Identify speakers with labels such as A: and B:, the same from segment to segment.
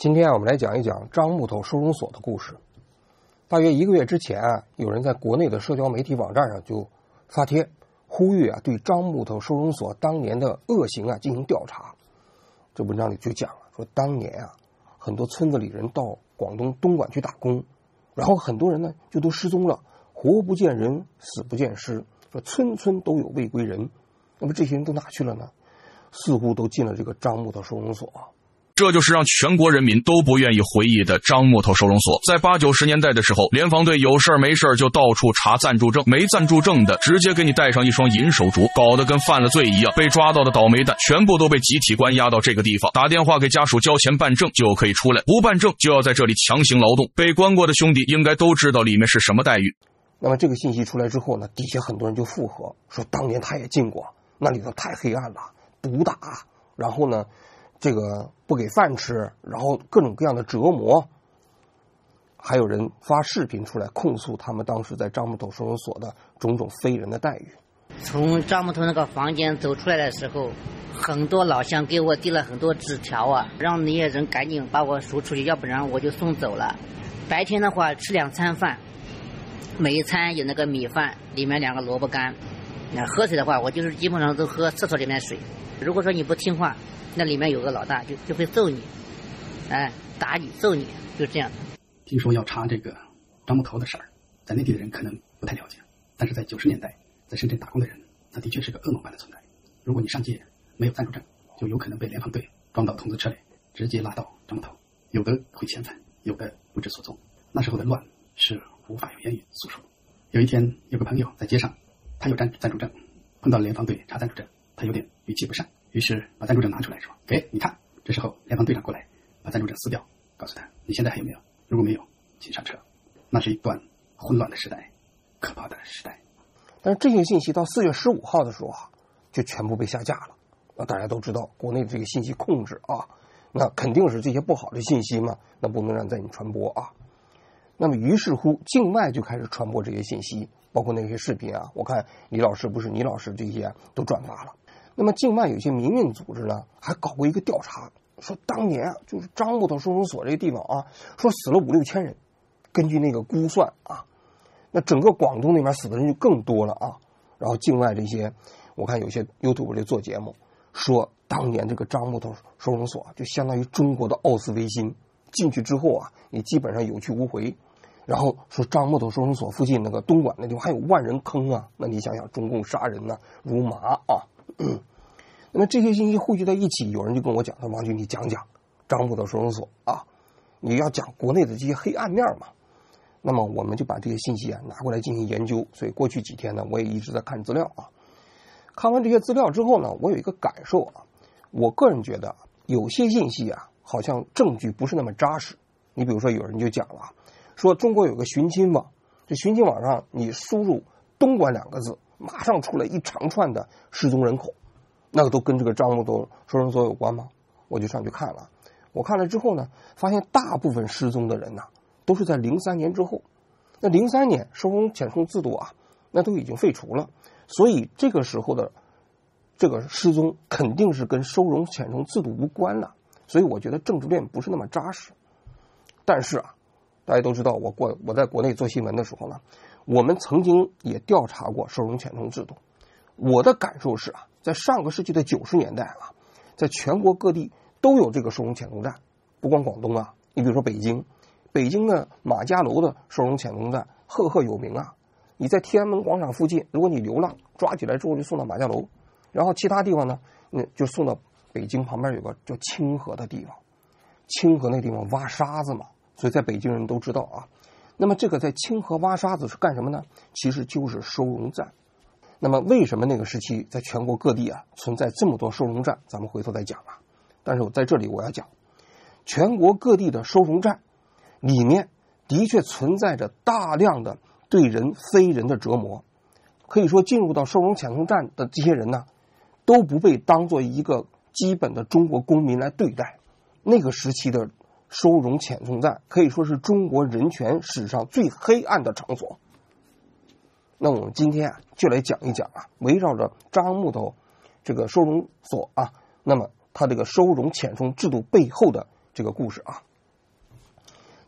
A: 今天我们来讲一讲樟木头收容所的故事。大约1个月之前有人在国内的社交媒体网站上就发帖，呼吁对樟木头收容所当年的恶行进行调查。这文章里就讲了，说当年很多村子里人到广东东莞去打工，然后很多人呢就都失踪了，活不见人，死不见尸，说村村都有未归人。那么这些人都哪去了呢？似乎都进了这个樟木头收容所。
B: 这就是让全国人民都不愿意回忆的樟木头收容所。在80、90年代的时候，联防队有事没事就到处查暂住证，没暂住证的直接给你带上一双银手镯，搞得跟犯了罪一样。被抓到的倒霉蛋全部都被集体关押到这个地方，打电话给家属交钱办证就可以出来，不办证就要在这里强行劳动。被关过的兄弟应该都知道里面是什么待遇。
A: 那么这个信息出来之后呢，底下很多人就附和说，当年他也进过，那里头太黑暗了，毒打，然后呢这个不给饭吃，然后各种各样的折磨。还有人发视频出来控诉他们当时在樟木头收容所的种种非人的待遇。
C: 从樟木头那个房间走出来的时候，很多老乡给我递了很多纸条让那些人赶紧把我赎出去，要不然我就送走了。白天的话吃2餐饭，每一餐有那个米饭，里面2个萝卜干。喝水的话，我就是基本上都喝厕所里面水。如果说你不听话，那里面有个老大就会揍你，打你揍你，就这样。
D: 听说要查这个樟木头的事儿，在内地的人可能不太了解，但是在90年代在深圳打工的人，那的确是个噩梦般的存在。如果你上街没有暂住证，就有可能被联防队装到筒子车里，直接拉到樟木头，有的会遣返，有的不知所踪。那时候的乱是无法用言语诉说。有一天有个朋友在街上，他有暂住证，碰到联防队查暂住证，他有点语气不善，于是把暂住证拿出来说，给你看。这时候联防队长过来把暂住证撕掉，告诉他，你现在还有没有？如果没有，请上车。那是一段混乱的时代，可怕的时代。
A: 但是这些信息到4月15号的时候就全部被下架了。那大家都知道国内的这个信息控制那肯定是这些不好的信息嘛，那不能让在你传播那么于是乎境外就开始传播这些信息，包括那些视频我看李老师不是倪老师这些都转发了。那么境外有些民运组织呢还搞过一个调查，说当年就是樟木头收容所这个地方说死了5、6千人。根据那个估算那整个广东那边死的人就更多了然后境外这些，我看有些 YouTube 里做节目说，当年这个樟木头收容所就相当于中国的奥斯维辛，进去之后你基本上有去无回。然后说樟木头收容所附近那个东莞那地方还有万人坑那你想想中共杀人如麻那么这些信息汇聚在一起，有人就跟我讲说，王军你讲讲樟木头收容所你要讲国内的这些黑暗面嘛。那么我们就把这些信息拿过来进行研究，所以过去几天呢我也一直在看资料看完这些资料之后呢，我有一个感受我个人觉得有些信息好像证据不是那么扎实。你比如说有人就讲了说中国有个寻亲网，这寻亲网上你输入东莞2个字，马上出来一长串的失踪人口，那个都跟这个樟木头收容所有关吗？我就上去看了，我看了之后呢，发现大部分失踪的人都是在03年之后。那03年收容遣送制度那都已经废除了，所以这个时候的这个失踪肯定是跟收容遣送制度无关了，所以我觉得政治链不是那么扎实。但是大家都知道我在国内做新闻的时候呢，我们曾经也调查过收容遣送制度。我的感受是在上个世纪的90年代在全国各地都有这个收容遣送站，不光广东你比如说北京的马家楼的收容遣送站赫赫有名你在天安门广场附近，如果你流浪抓起来之后就送到马家楼，然后其他地方呢就送到北京旁边有个叫清河的地方，清河那地方挖沙子嘛，所以在北京人都知道那么这个在清河挖沙子是干什么呢？其实就是收容站。那么为什么那个时期在全国各地存在这么多收容站，咱们回头再讲但是我在这里我要讲，全国各地的收容站里面的确存在着大量的对人非人的折磨。可以说进入到收容遣送站的这些人都不被当做一个基本的中国公民来对待。那个时期的收容遣送站可以说是中国人权史上最黑暗的场所。那我们今天就来讲一讲围绕着樟木头这个收容所那么它这个收容遣送制度背后的这个故事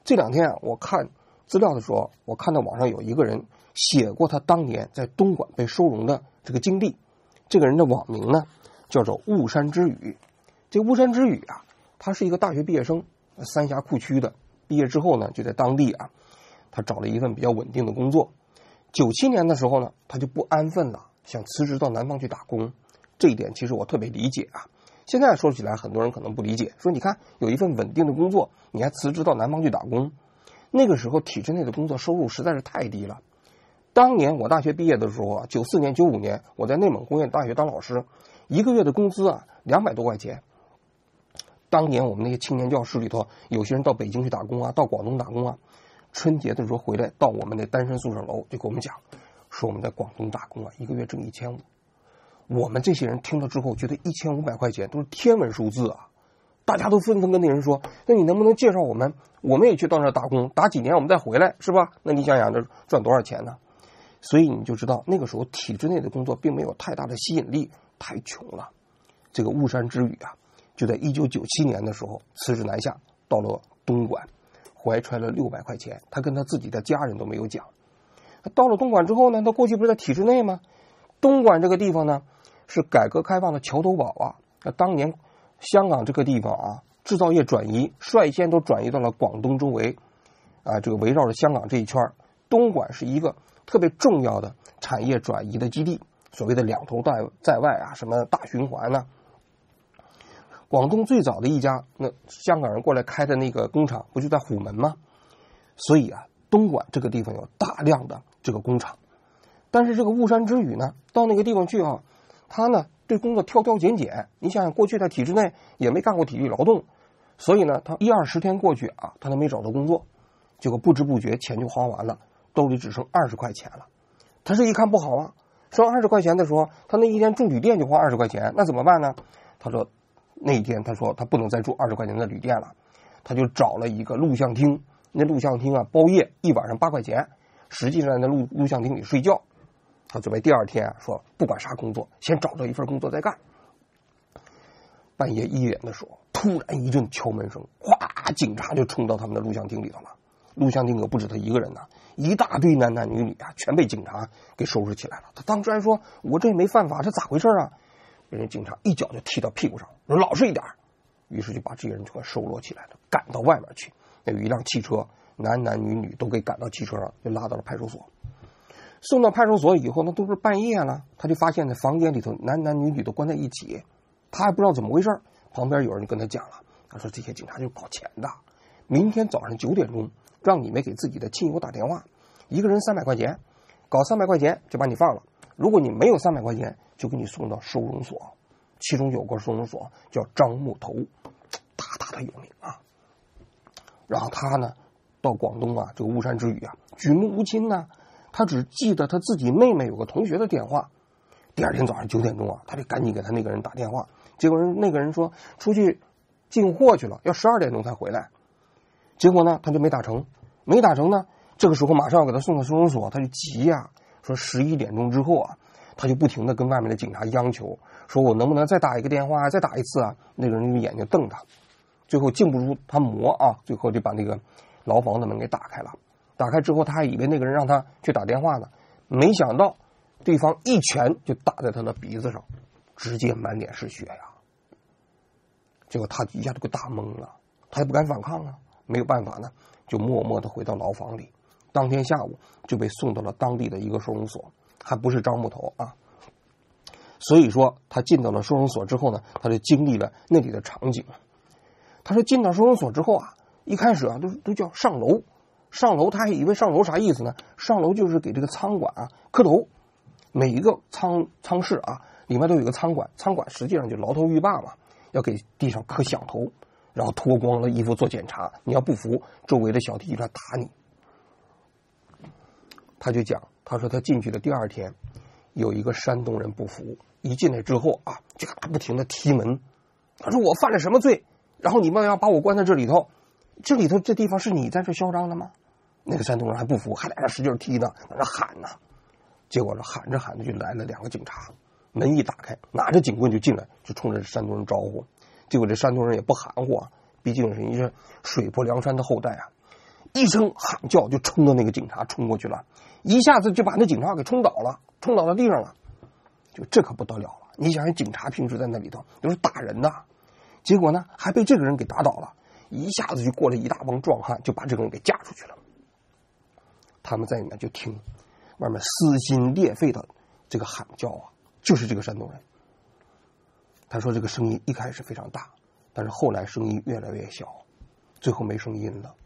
A: 这2天啊，我看资料的时候，我看到网上有一个人写过他当年在东莞被收容的这个经历。这个人的网名呢叫做雾山之雨。这雾山之雨啊，他是一个大学毕业生，三峡库区的。毕业之后呢，就在当地啊，他找了一份比较稳定的工作。97年的时候呢，他就不安分了，想辞职到南方去打工。这一点其实我特别理解啊。现在说起来，很多人可能不理解，说你看有一份稳定的工作，你还辞职到南方去打工。那个时候体制内的工作收入实在是太低了。当年我大学毕业的时候啊，94年、95年，我在内蒙工业大学当老师，一个月的工资啊200多块钱。当年我们那些青年教师里头，有些人到北京去打工啊，到广东打工啊，春节的时候回来到我们那单身宿舍楼就给我们讲，说我们在广东打工啊，一个月挣1500。我们这些人听了之后觉得1500块钱都是天文数字啊，大家都纷纷跟那人说，那你能不能介绍我们也去到那打工，打几年我们再回来，是吧？那你想想这赚多少钱呢？所以你就知道那个时候体制内的工作并没有太大的吸引力，太穷了。这个雾山之雨啊，就在1997年的时候辞职南下，到了东莞，怀揣了600块钱，他跟他自己的家人都没有讲。到了东莞之后呢，他过去不是在体制内吗？东莞这个地方呢是改革开放的桥头堡啊。当年香港这个地方啊，制造业转移率先都转移到了广东周围啊，这个围绕着香港这一圈，东莞是一个特别重要的产业转移的基地，所谓的两头在外啊，什么大循环呢？广东最早的一家那香港人过来开的那个工厂不就在虎门吗？所以啊，东莞这个地方有大量的这个工厂。但是这个雾山之雨呢，到那个地方去啊，他呢对工作挑挑拣拣。你想想，过去在体制内也没干过体力劳动，所以呢，他10-20天过去啊，他都没找到工作。结果不知不觉钱就花完了，兜里只剩20块钱了。他这一看不好啊，剩20块钱的时候，他那一天住旅店就花20块钱，那怎么办呢？他说那一天他说他不能再住20块钱的旅店了，他就找了一个录像厅。那录像厅啊，包夜一晚上8块钱，实际上在录像厅里睡觉。他准备第二天啊，说不管啥工作，先找着一份工作再干。半夜1点的时候，突然一阵敲门声，哗，警察就冲到他们的录像厅里头了。录像厅可不止他一个人呐，一大堆男男女女啊，全被警察给收拾起来了。他当时还说：“我这也没犯法，这咋回事啊？”被人警察一脚就踢到屁股上，说：“老实一点。”于是就把这些人就给收罗起来了，赶到外面去。有一辆汽车，男男女女都给赶到汽车上，就拉到了派出所。送到派出所以后，那都是半夜了，他就发现在房间里头男男女女都关在一起，他还不知道怎么回事。旁边有人就跟他讲了，他说这些警察就是搞钱的，明天早上9点钟让你们给自己的亲友打电话，一个人300块钱，搞300块钱就把你放了，如果你没有300块钱就给你送到收容所。其中有个收容所叫樟木头，大大的有名啊。然后他呢到广东啊，这个雾山之雨啊，举目无亲呢，他只记得他自己妹妹有个同学的电话。第二天早上9点钟啊，他就赶紧给他那个人打电话，结果那个人说出去进货去了，要12点钟才回来。结果呢他就没打成呢，这个时候马上要给他送到收容所，他就急呀，说11点钟之后啊，他就不停的跟外面的警察央求，说我能不能再打一个电话，再打一次啊？那个人用眼睛瞪他，最后禁不住他磨啊，最后就把那个牢房的门给打开了。打开之后他还以为那个人让他去打电话呢，没想到对方一拳就打在他的鼻子上，直接满脸是血呀。结果他一下就给打懵了，他也不敢反抗啊，没有办法呢，就默默的回到牢房里。当天下午就被送到了当地的一个收容所，还不是樟木头啊。所以说他进到了收容所之后呢，他就经历了那里的场景。他说进到收容所之后啊，一开始啊都叫上楼，他还以为上楼啥意思呢？上楼就是给这个仓管啊磕头。每一个仓室啊里面都有一个仓管，仓管实际上就牢头狱霸嘛，要给地上磕响头，然后脱光了衣服做检查，你要不服，周围的小弟就来打你。他就讲，他说他进去的第二天，有一个山东人不服，一进来之后啊，就不停的踢门。他说我犯了什么罪？然后你们要把我关在这里头，这地方是你在这嚣张的吗？那个山东人还不服，还在那使劲踢呢，在那喊呢。结果喊着喊着就来了2个警察，门一打开，拿着警棍就进来，就冲着山东人招呼。结果这山东人也不含糊啊，毕竟是一个水泊梁山的后代啊， 一声喊叫就冲到那个警察冲过去了，一下子就把那警察给冲倒了，冲倒到地上了。就这可不得了了，你想想警察平时在那里头都是打人的，结果呢还被这个人给打倒了，一下子就过来一大帮壮汉就把这个人给架出去了。他们在里面就听外面撕心裂肺的这个喊叫啊，就是这个山东人。他说这个声音一开始非常大，但是后来声音越来越小，最后没声音了。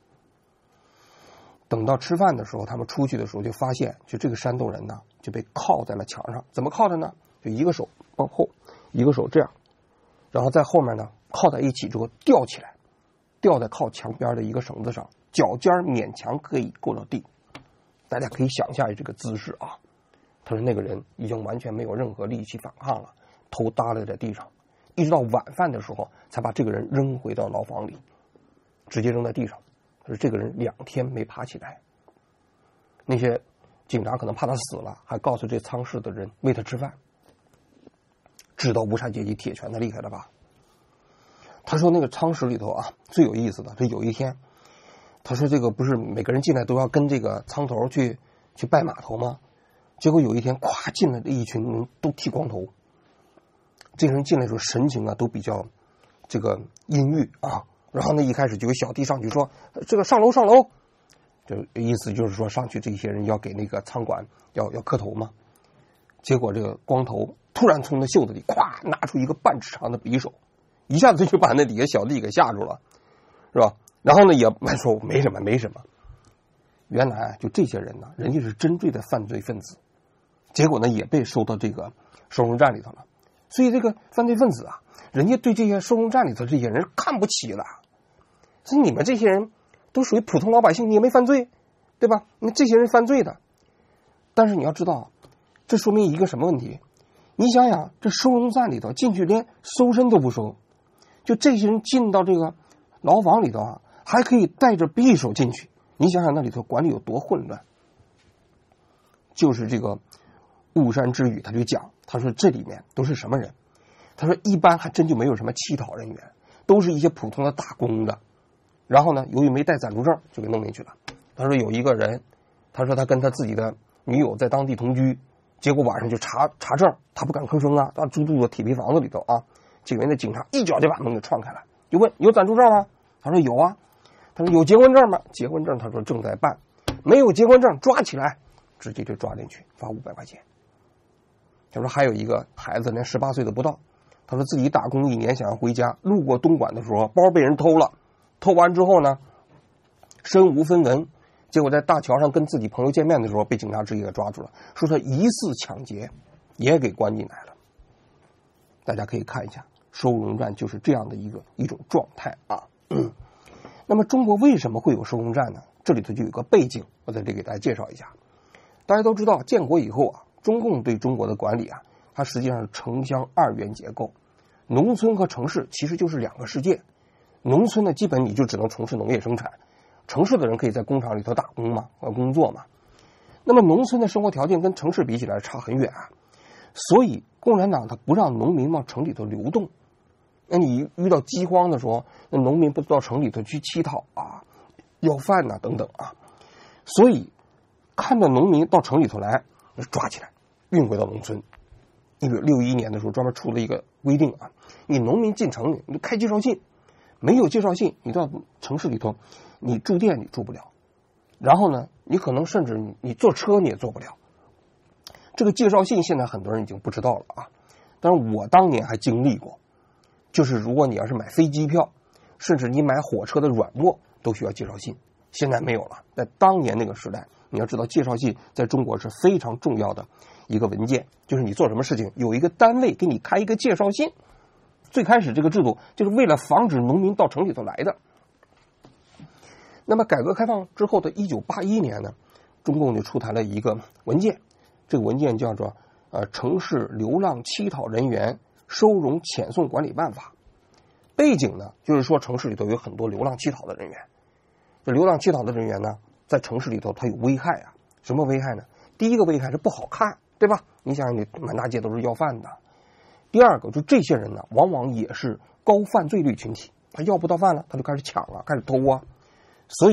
A: 等到吃饭的时候，他们出去的时候就发现，就这个山东人呢就被铐在了墙上。怎么铐的呢？就一个手往后，一个手这样，然后在后面呢铐在一起之后吊起来，吊在靠墙边的一个绳子上，脚尖勉强可以够到地。大家可以想象这个姿势啊。他说那个人已经完全没有任何力气反抗了，头耷拉在地上，一直到晚饭的时候才把这个人扔回到牢房里，直接扔在地上。他说这个人2天没爬起来，那些警察可能怕他死了，还告诉这仓室的人喂他吃饭。知道无产阶级铁拳的厉害了吧？他说那个仓室里头啊，最有意思的，这有一天他说这个不是每个人进来都要跟这个仓头去拜码头吗？结果有一天咵进来的一群人都剃光头，这个人进来的时候神情啊都比较这个阴郁啊。然后呢，一开始就有小弟上去说：“这个上楼上楼。”这意思就是说上去这些人要给那个仓管要磕头嘛。结果这个光头突然从那袖子里咵拿出一个半尺长的匕首，一下子就把那底下小弟给吓住了，是吧？然后呢也说没什么没什么。原来就这些人呢，人家是真正的犯罪分子，结果呢也被收到这个收容站里头了。所以这个犯罪分子啊，人家对这些收容站里头这些人看不起了。所以你们这些人都属于普通老百姓，你也没犯罪，对吧？那这些人犯罪的，但是你要知道，这说明一个什么问题？你想想，这收容站里头进去连搜身都不收，就这些人进到这个牢房里头啊，还可以带着匕首进去。你想想那里头管理有多混乱。就是这个雾山之语他就讲，他说这里面都是什么人？他说一般还真就没有什么乞讨人员，都是一些普通的打工的。然后呢，由于没带暂住证，就给弄进去了。他说有一个人，他说他跟他自己的女友在当地同居，结果晚上就查证，他不敢吭声啊，他住在铁皮房子里头啊。这边的警察一脚就把门给撞开了，就问有暂住证吗？他说有啊。他说有结婚证吗？结婚证他说正在办，没有结婚证抓起来，直接就抓进去，罚500块钱。他说还有一个孩子连18岁都不到，他说自己打工1年想要回家，路过东莞的时候包被人偷了，偷完之后呢身无分文，结果在大桥上跟自己朋友见面的时候被警察直接给抓住了，说他疑似抢劫，也给关进来了。大家可以看一下收容站就是这样的一种状态啊。那么中国为什么会有收容站呢？这里头就有个背景，我在这里给大家介绍一下。大家都知道建国以后啊，中共对中国的管理啊，它实际上是城乡2元结构，农村和城市其实就是2个世界。农村呢基本你就只能从事农业生产，城市的人可以在工厂里头打工嘛，工作嘛。那么农村的生活条件跟城市比起来差很远啊，所以共产党他不让农民往城里头流动。那你遇到饥荒的时候，那农民不到城里头去乞讨啊，要饭呐等等啊，所以看到农民到城里头来，抓起来运回到农村。你比如61年的时候专门出了一个规定啊，你农民进城你开介绍信，没有介绍信你到城市里头你住店你住不了，然后呢你可能甚至你坐车你也坐不了。这个介绍信现在很多人已经不知道了啊，但是我当年还经历过，就是如果你要是买飞机票，甚至你买火车的软卧都需要介绍信，现在没有了。在当年那个时代，你要知道介绍信在中国是非常重要的一个文件，就是你做什么事情有一个单位给你开一个介绍信。最开始这个制度就是为了防止农民到城里头来的。那么改革开放之后的1981年呢，中共就出台了一个文件，这个文件叫做城市流浪乞讨人员收容遣送管理办法。背景呢就是说城市里头有很多流浪乞讨的人员，这流浪乞讨的人员呢在城市里头它有危害啊。什么危害呢？第一个危害是不好看，对吧？你想想你满大街都是要饭的。第二个就这些人呢往往也是高犯罪率群体，他要不到饭了他就开始抢啊，开始偷啊。所以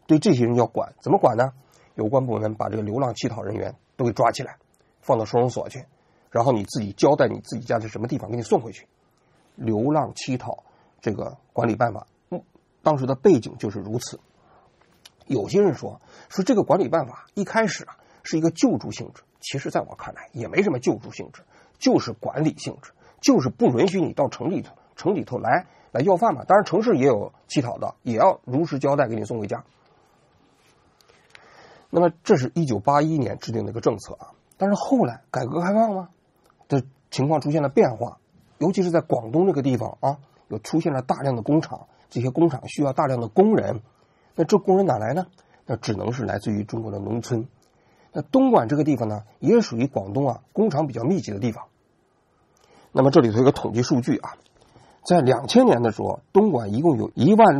A: 对这些人要管，怎么管呢？有关部门把这个流浪乞讨人员都给抓起来，放到收容所去，然后你自己交代你自己家是什么地方，给你送回去。流浪乞讨这个管理办法，当时的背景就是如此。有些人说这个管理办法一开始是一个救助性质，其实在我看来也没什么救助性质，就是管理性质，就是不允许你到城里头来要饭嘛。当然城市也有乞讨的，也要如实交代给你送回家。那么这是1981年制定的一个政策但是后来改革开放嘛，这情况出现了变化，尤其是在广东这个地方有出现了大量的工厂，这些工厂需要大量的工人，那这工人哪来呢？那只能是来自于中国的农村。那东莞这个地方呢，也属于广东工厂比较密集的地方。那么这里头有个统计数据在2000年的时候，东莞一共有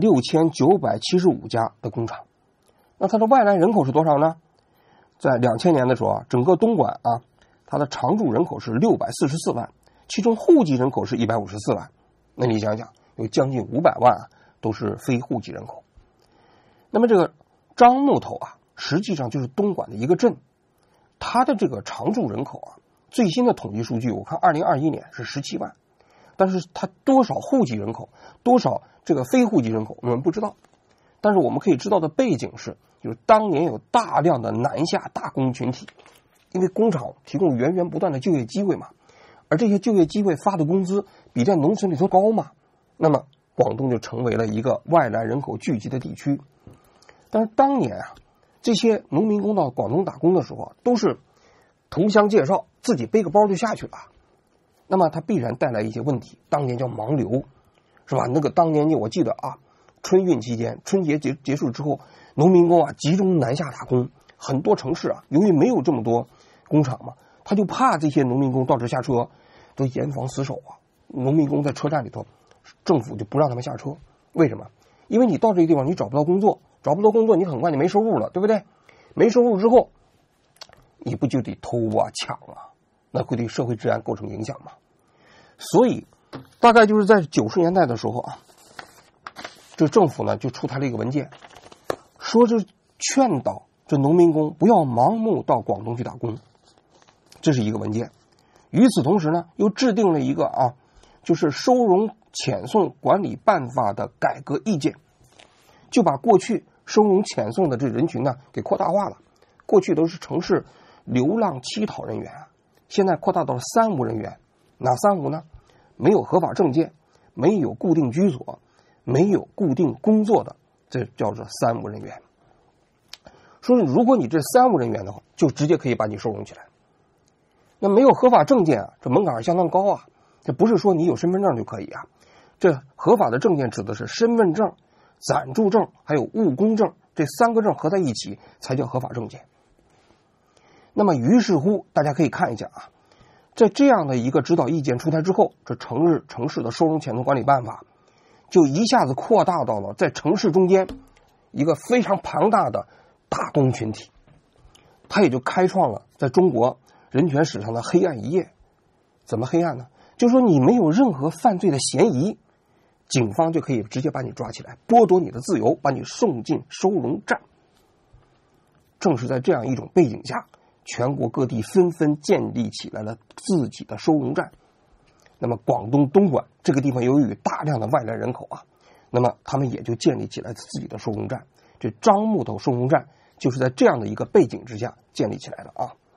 A: 16975家的工厂。那它的外来人口是多少呢？在2000年的时候整个东莞它的常住人口是644万，其中户籍人口是154万。那你想想，有将近500万都是非户籍人口。那么这个樟木头实际上就是东莞的一个镇，它的这个常住人口最新的统计数据我看2021年是17万，但是它多少户籍人口，多少这个非户籍人口我们不知道。但是我们可以知道的背景是，就是当年有大量的南下打工群体，因为工厂提供源源不断的就业机会嘛，而这些就业机会发的工资比在农村里头高嘛，那么广东就成为了一个外来人口聚集的地区。但是当年这些农民工到广东打工的时候都是同乡介绍，自己背个包就下去了，那么它必然带来一些问题，当年叫盲流，是吧？那个当年我记得春运期间，春节结束之后，农民工集中南下打工，很多城市由于没有这么多工厂嘛，他就怕这些农民工到这下车，都严防死守农民工在车站里头，政府就不让他们下车。为什么？因为你到这个地方你找不到工作，你很快就没收入了，对不对？没收入之后，你不就得偷抢那会对社会治安构成影响吗？所以大概就是在90年代的时候这政府呢就出台了一个文件，说是劝导这农民工不要盲目到广东去打工，这是一个文件。与此同时呢，又制定了一个就是收容遣送管理办法的改革意见，就把过去收容遣送的这人群呢给扩大化了。过去都是城市流浪乞讨人员现在扩大到了三无人员。哪三无呢？没有合法证件，没有固定居所，没有固定工作的，这叫做三无人员。说如果你这三无人员的话，就直接可以把你收容起来。那没有合法证件这门槛相当高这不是说你有身份证就可以这合法的证件指的是身份证、暂住证还有务工证，这3个证合在一起才叫合法证件。那么于是乎大家可以看一下在这样的一个指导意见出台之后，这城市的收容遣送管理办法就一下子扩大到了在城市中间一个非常庞大的打工群体，它也就开创了在中国人权史上的黑暗一页。怎么黑暗呢？就是说你没有任何犯罪的嫌疑，警方就可以直接把你抓起来，剥夺你的自由，把你送进收容站。正是在这样一种背景下，全国各地纷纷建立起来了自己的收容站。那么广东东莞这个地方由于大量的外来人口那么他们也就建立起来自己的收容站。这樟木头收容站就是在这样的一个背景之下建立起来的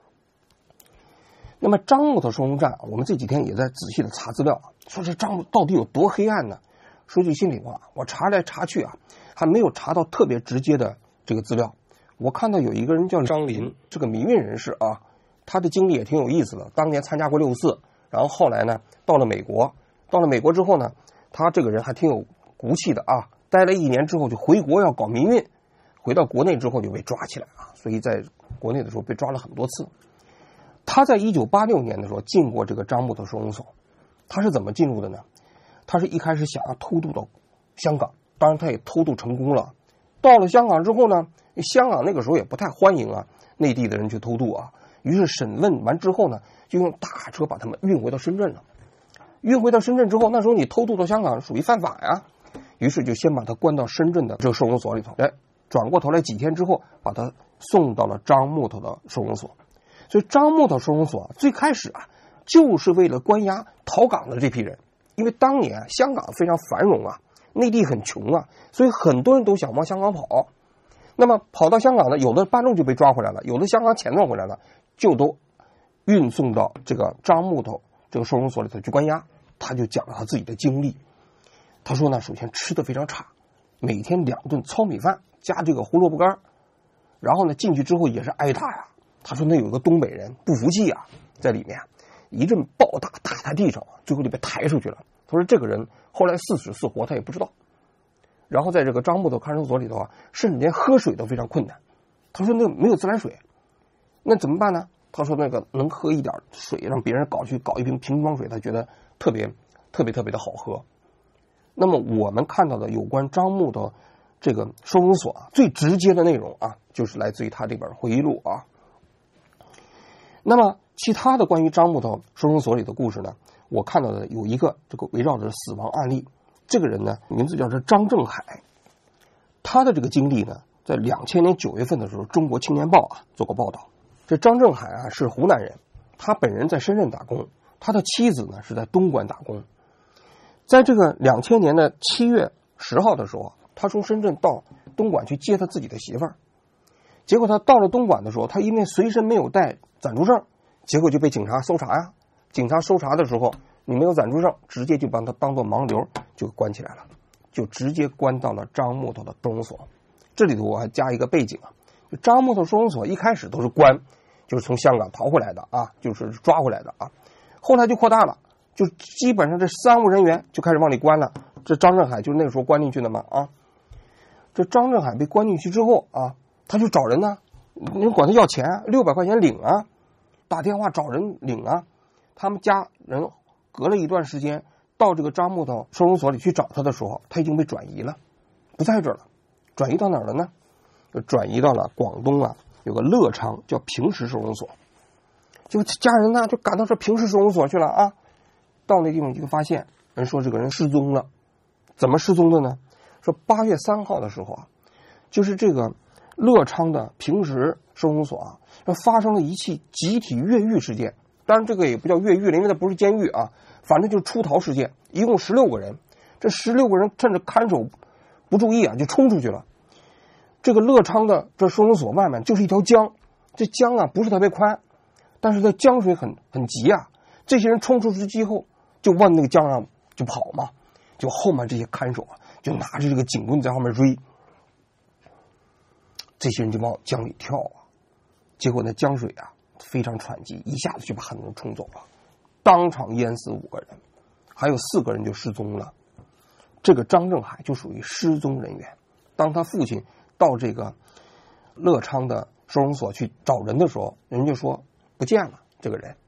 A: 那么樟木头收容站，我们这几天也在仔细的查资料说这樟木到底有多黑暗呢？说句心里话，我查来查去还没有查到特别直接的这个资料。我看到有一个人叫张林，这个民运人士他的经历也挺有意思的。当年参加过6·4，然后后来呢到了美国之后呢，他这个人还挺有骨气的待了1年之后就回国要搞民运，回到国内之后就被抓起来所以在国内的时候被抓了很多次。他在1986年的时候进过这个樟木头收容所。他是怎么进入的呢？他是一开始想要偷渡到香港，当然他也偷渡成功了。到了香港之后呢，香港那个时候也不太欢迎内地的人去偷渡于是审问完之后呢，就用大卡车把他们运回到深圳了。运回到深圳之后，那时候你偷渡到香港属于犯法于是就先把他关到深圳的这个收容所里头。 转过头来几天之后，把他送到了张木头的收容所。所以张木头收容所最开始啊，就是为了关押逃港的这批人，因为当年香港非常繁荣啊，内地很穷啊，所以很多人都想往香港跑。那么跑到香港的，有的半路就被抓回来了，有的香港遣送回来了，就都运送到这个张木头这个收容所里头去关押。他就讲了他自己的经历，他说呢，首先吃的非常差，每天2顿糙米饭加这个胡萝卜干，然后呢进去之后也是挨打呀。他说那有一个东北人不服气啊，在里面一阵暴打，打在地上，最后就被抬出去了。他说这个人后来是死是活他也不知道。然后在这个张木头看守所里头啊，甚至连喝水都非常困难。他说那没有自来水，那怎么办呢？他说那个能喝一点水，让别人搞一瓶瓶装水，他觉得特别的好喝。那么我们看到的有关张木头这个收容所啊，最直接的内容啊，就是来自于他这本回忆录啊。那么其他的关于张木头收容所里的故事呢，我看到的有一个这个围绕着死亡案例。这个人呢，名字叫做张正海，他的这个经历呢，在2000年9月份的时候，《中国青年报》啊做过报道。这张正海啊是湖南人，他本人在深圳打工，他的妻子呢是在东莞打工。在这个2000年的7月10号的时候，他从深圳到东莞去接他自己的媳妇儿。结果他到了东莞的时候，他因为随身没有带暂住证，结果就被警察搜查呀。警察搜查的时候，你没有暂住证，直接就把他当作盲流就关起来了，就直接关到了张木头的收容所。这里头我还加一个背景啊，就张木头收容所一开始都是关，就是从香港逃回来的啊，就是抓回来的啊。后来就扩大了，就基本上这3务人员就开始往里关了。这张正海就是那个时候关进去的嘛啊。这张正海被关进去之后啊，他就找人呢，人管他要钱，600块钱领啊，打电话找人领啊。他们家人隔了一段时间到这个张木头收容所里去找他的时候，他已经被转移了，不在这儿了。转移到哪儿了呢？就转移到了广东啊，有个乐昌叫平石收容所。就家人呢就赶到这平石收容所去了啊。到那地方就发现人说这个人失踪了。怎么失踪的呢？说8月3号的时候啊，就是这个乐昌的平石收容所啊，发生了一起集体越狱事件。当然这个也不叫越狱了，因为它不是监狱啊，反正就是出逃事件。一共16个人，这16个人趁着看守不注意啊，就冲出去了。这个乐昌的这收容所外面就是一条江，这江啊不是特别宽，但是这江水很急啊。这些人冲出去之后，就往那个江上就跑嘛，就后面这些看守啊，就拿着这个警棍在后面追。这些人就往江里跳啊，结果那江水啊非常湍急，一下子就把很多人冲走了，当场淹死5个人，还有4个人就失踪了。这个张正海就属于失踪人员。当他父亲到这个乐昌的收容所去找人的时候，人就说不见了这个人。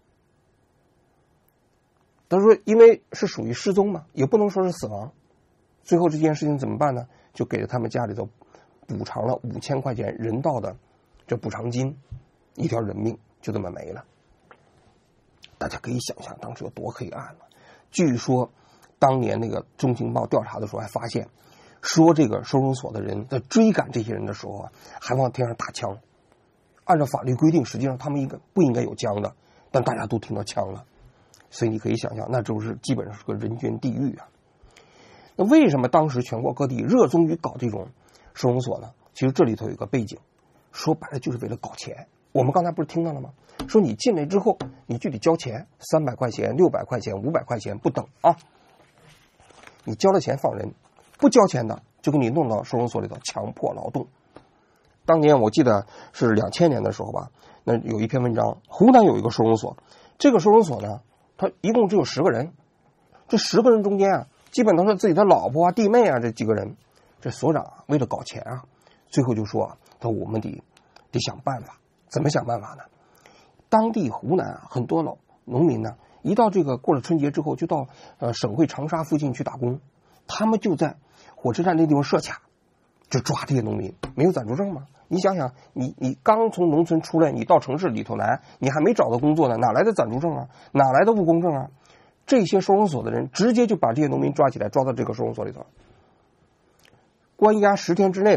A: 他说因为是属于失踪嘛，也不能说是死亡。最后这件事情怎么办呢？就给了他们家里头补偿了5000块钱人道的这补偿金，一条人命就这么没了。大家可以想象当时有多黑暗了。据说当年那个中情报调查的时候还发现，说这个收容所的人在追赶这些人的时候啊，还往天上打枪。按照法律规定，实际上他们不应该有枪的，但大家都听到枪了。所以你可以想象，那就是基本上是个人间地狱啊。那为什么当时全国各地热衷于搞这种收容所呢？其实这里头有一个背景，说白了就是为了搞钱。我们刚才不是听到了吗？说你进来之后你就得交钱，300块钱、600块钱、500块钱不等啊。你交了钱放人，不交钱的就给你弄到收容所里头强迫劳动。当年我记得是2000年的时候吧，那有一篇文章，湖南有一个收容所，这个收容所呢，它一共只有10个人，这10个人中间啊，基本都是自己的老婆啊、弟妹啊，这几个人。这所长啊，为了搞钱啊，最后就说他我们得想办法。怎么想办法呢？当地湖南啊，很多老农民呢，一到这个过了春节之后，就到省会长沙附近去打工。他们就在火车站那地方设卡，就抓这些农民。没有暂住证吗？你想想，你刚从农村出来，你到城市里头来，你还没找到工作呢，哪来的暂住证啊？哪来的务工证啊？这些收容所的人直接就把这些农民抓起来，抓到这个收容所里头，关押10天之内的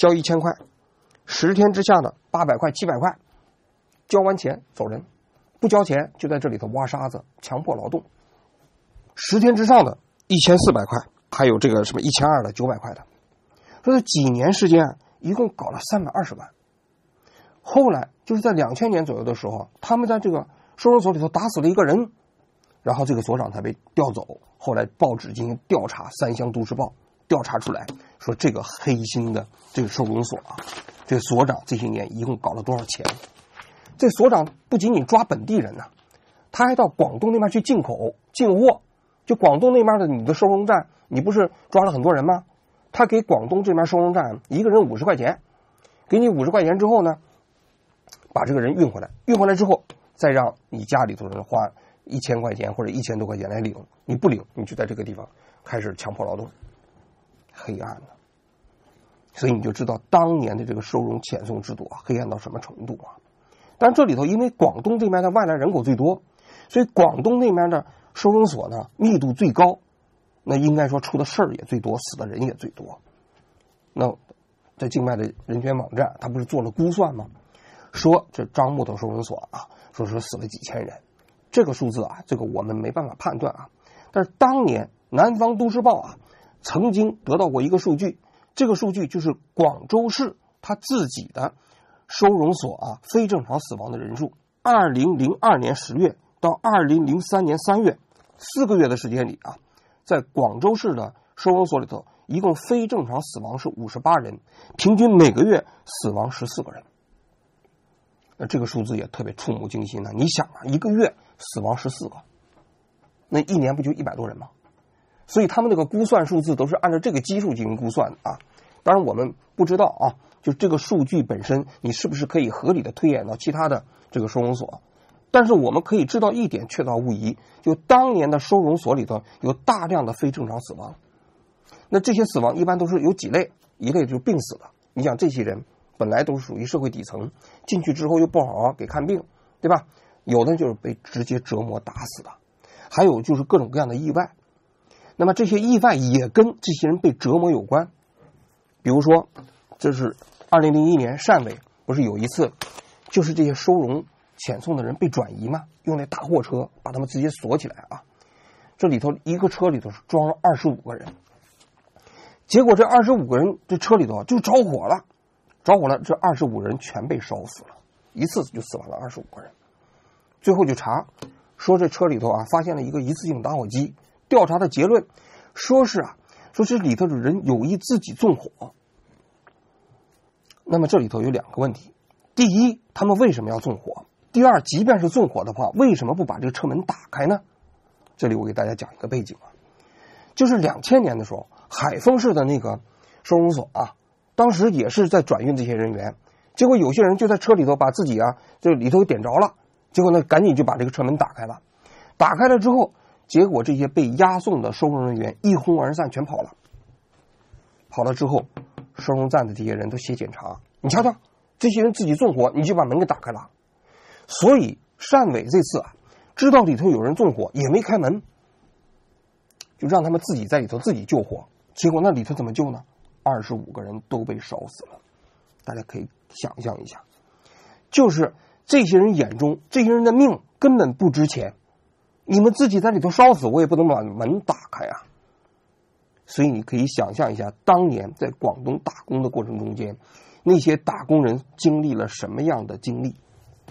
A: 交1000块，10天之下的800块、700块，交完钱走人，不交钱就在这里头挖沙子，强迫劳动。10天之上的1400块，还有这个什么1200的、900块的，说是几年时间一共搞了320万。后来就是在2000年左右的时候，他们在这个收容所里头打死了一个人，然后这个所长才被调走。后来报纸进行调查，三湘都市报调查出来说，这个黑心的这个收容所啊，这个所长这些年一共搞了多少钱？这所长不仅仅抓本地人呢，他还到广东那边去进口进货。就广东那边的你的收容站，你不是抓了很多人吗？他给广东这边收容站一个人50块钱，给你50块钱之后呢，把这个人运回来，运回来之后再让你家里头人花1000块钱或者1000多块钱来领，你不领你就在这个地方开始强迫劳动，黑暗的。所以你就知道当年的这个收容遣送制度啊，黑暗到什么程度啊。但这里头因为广东这边的外来人口最多，所以广东那边的收容所呢密度最高，那应该说出的事儿也最多，死的人也最多。那在境外的人权网站他不是做了估算吗？说这樟木头收容所啊，说是死了几千人，这个数字啊，这个我们没办法判断啊。但是当年南方都市报啊曾经得到过一个数据，这个数据就是广州市他自己的收容所啊非正常死亡的人数，2002年10月到2003年3月4个月的时间里啊，在广州市的收容所里头一共非正常死亡是58人，平均每个月死亡14个人。那这个数字也特别触目惊心呢。你想啊，一个月死亡14个，那一年不就100多人吗？所以他们那个估算数字都是按照这个基数进行估算的啊。当然我们不知道啊，就这个数据本身你是不是可以合理的推演到其他的这个收容所，但是我们可以知道一点确凿无疑，就当年的收容所里头有大量的非正常死亡。那这些死亡一般都是有几类，一类就是病死的，你想这些人本来都是属于社会底层，进去之后又不好好给看病，对吧？有的就是被直接折磨打死的，还有就是各种各样的意外。那么这些意外也跟这些人被折磨有关。比如说这是2001年汕尾不是有一次就是这些收容遣送的人被转移嘛，用那大货车把他们直接锁起来啊。这里头一个车里头是装了25个人，结果这25个人这车里头就着火了，这25人全被烧死了，一次就死亡了25个人。最后就查说这车里头啊发现了一个一次性打火机，调查的结论说这里头的人有意自己纵火。那么这里头有2个问题，第一，他们为什么要纵火？第二，即便是纵火的话，为什么不把这个车门打开呢？这里我给大家讲一个背景啊，就是2000年的时候，海丰市的那个收容所啊，当时也是在转运这些人员，结果有些人就在车里头把自己啊这里头给点着了，结果呢赶紧就把这个车门打开了。打开了之后，结果这些被押送的收容人员一哄而散，全跑了。跑了之后，收容站的这些人都写检查，你瞧瞧，这些人自己纵火，你就把门给打开了。所以汕尾这次啊，知道里头有人纵火，也没开门，就让他们自己在里头自己救火。结果那里头怎么救呢？25个人都被烧死了。大家可以想象一下，就是这些人眼中，这些人的命根本不值钱，你们自己在里头烧死，我也不能把门打开啊。所以你可以想象一下，当年在广东打工的过程中间，那些打工人经历了什么样的经历。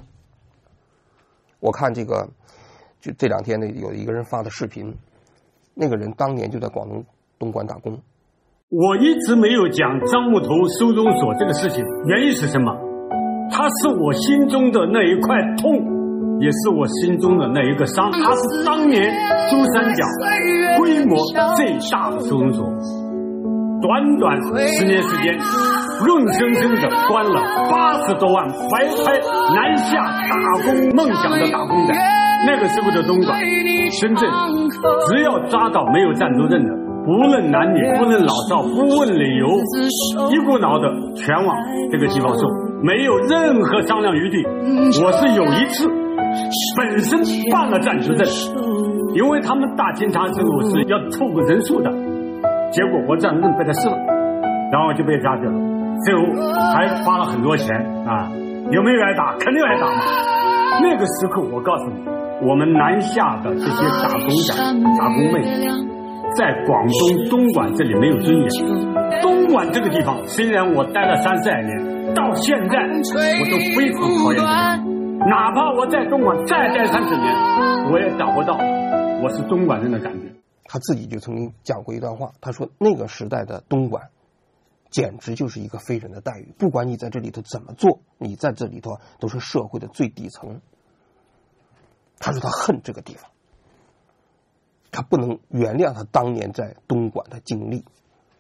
A: 我看就这2天有一个人发的视频，那个人当年就在广东东莞打工。
E: 我一直没有讲樟木头收容所这个事情，原因是什么？它是我心中的那一块痛，也是我心中的那一个伤。它是当年珠三角规模最大的收容所，短短10年时间，硬生生的关了80多万怀揣南下打工梦想的打工仔。那个时候的东莞、深圳，只要抓到没有暂住证的，不论男女，不论老少，不问理由，一股脑的全往这个地方送，没有任何商量余地。我是有一次本身办了暂住证，因为他们大清查制度是要凑个人数的，结果我暂住证被他撕了，然后就被抓去了。 最后还花了很多钱啊，有没有挨打？肯定挨打嘛。那个时候我告诉你，我们南下的这些打工仔、打工妹，在广东东莞这里没有尊严。东莞这个地方，虽然我待了32年，到现在我都非常讨厌这里。哪怕我在东莞再待30年，我也找不到我是东莞人的感觉。
A: 他自己就曾经讲过一段话，他说那个时代的东莞简直就是一个非人的待遇，不管你在这里头怎么做，你在这里头都是社会的最底层。他说他恨这个地方，他不能原谅他当年在东莞的经历。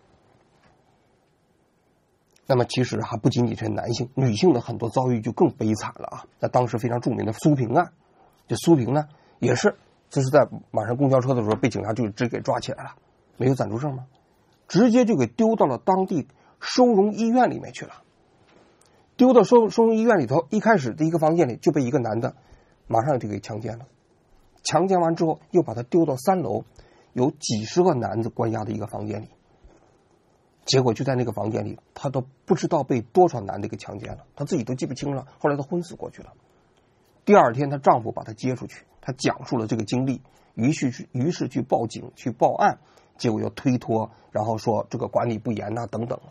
A: 那么其实还不仅仅是男性，女性的很多遭遇就更悲惨了啊！那当时非常著名的苏萍案，这苏萍呢也是，这是在马上公交车的时候被警察就直给抓起来了，没有暂住证吗？直接就给丢到了当地收容医院里面去了。丢到收容医院里头，一开始的一个房间里就被一个男的马上就给强奸了，强奸完之后又把他丢到3楼，有几十个男子关押的一个房间里。结果就在那个房间里，他都不知道被多少男的给强奸了，他自己都记不清了。后来他昏死过去了。第二天，她丈夫把她接出去，她讲述了这个经历，于是去报警去报案，结果又推脱，然后说这个管理不严等等。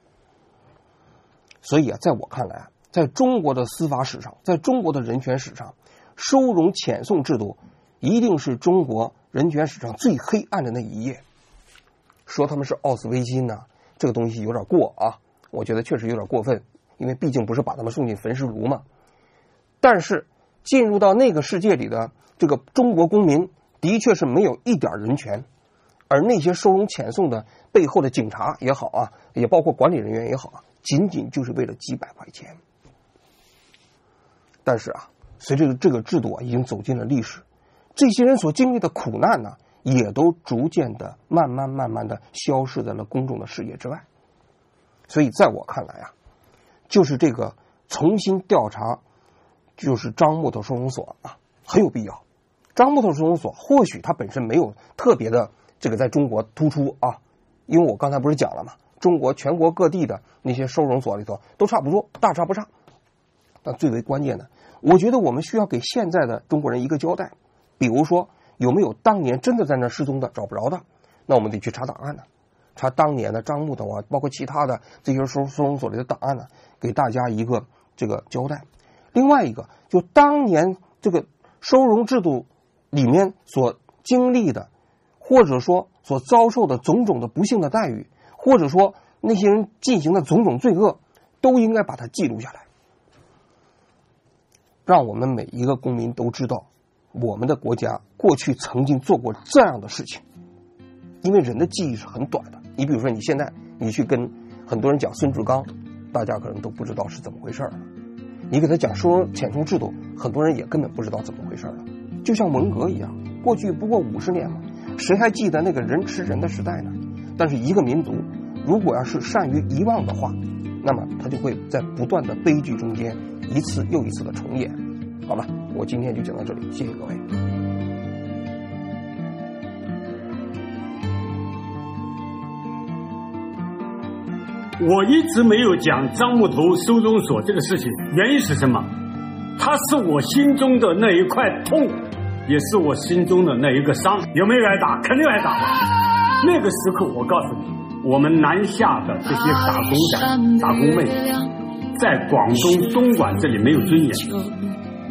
A: 所以啊，在我看来啊，在中国的司法史上，在中国的人权史上，收容遣送制度一定是中国人权史上最黑暗的那一页。说他们是奥斯维辛呢，这个东西有点过啊，我觉得确实有点过分，因为毕竟不是把他们送进焚尸炉嘛。但是进入到那个世界里的这个中国公民，的确是没有一点人权，而那些收容遣送的背后的警察也好啊，也包括管理人员也好啊，仅仅就是为了几百块钱。但是啊，随着这个制度啊已经走进了历史，这些人所经历的苦难呢，也都逐渐的慢慢的消失在了公众的视野之外。所以在我看来啊，就是这个重新调查就是樟木头收容所啊很有必要。樟木头收容所或许它本身没有特别的这个在中国突出啊，因为我刚才不是讲了嘛，中国全国各地的那些收容所里头都差不多，大差不差。但最为关键的，我觉得我们需要给现在的中国人一个交代，比如说有没有当年真的在那失踪的找不着的，那我们得去查档案呢，查当年的樟木头啊，包括其他的这些收容所里的档案呢，给大家一个这个交代。另外一个，就当年这个收容制度里面所经历的，或者说所遭受的种种的不幸的待遇，或者说那些人进行的种种罪恶，都应该把它记录下来，让我们每一个公民都知道我们的国家过去曾经做过这样的事情。因为人的记忆是很短的，你比如说你现在你去跟很多人讲孙志刚，大家可能都不知道是怎么回事了。你给他讲收容遣送制度，很多人也根本不知道怎么回事了。就像文革一样，过去不过50年嘛，谁还记得那个人吃人的时代呢？但是一个民族如果要是善于遗忘的话，那么他就会在不断的悲剧中间一次又一次的重演。好了，我今天就讲到这里，谢谢各位。
E: 我一直没有讲樟木头收容所这个事情，原因是什么？它是我心中的那一块痛，也是我心中的那一个伤。有没有挨打？肯定挨打。那个时候我告诉你，我们南下的这些打工仔、打工妹，在广东东莞这里没有尊严。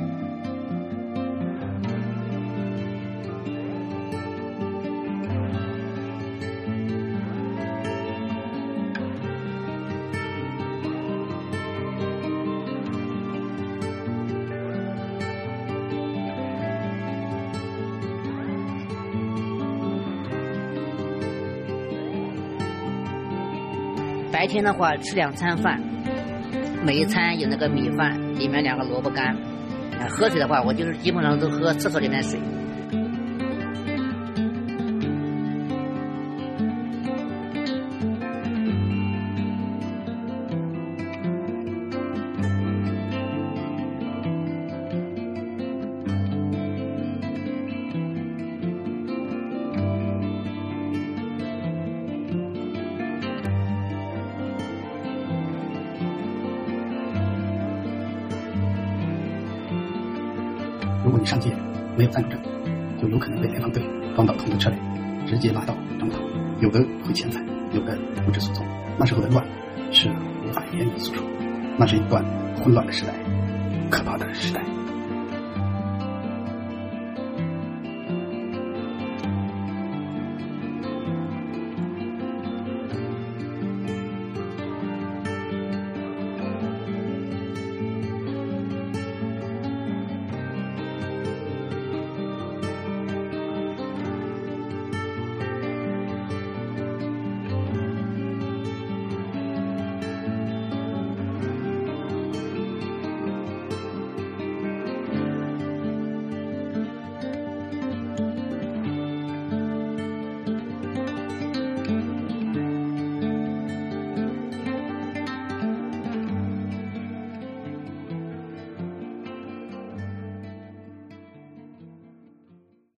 C: 白天的话吃2餐饭，每一餐有那个米饭，里面2个萝卜干。喝水的话，我就是基本上都喝厕所里面水。
D: 如果你上街没有暂住证，就有可能被联防队装到同的车里，直接拉到张木头，有的会遣返，有的不知所踪。那时候的乱是无法言语诉说，那是一段混乱的时代，可怕的时代。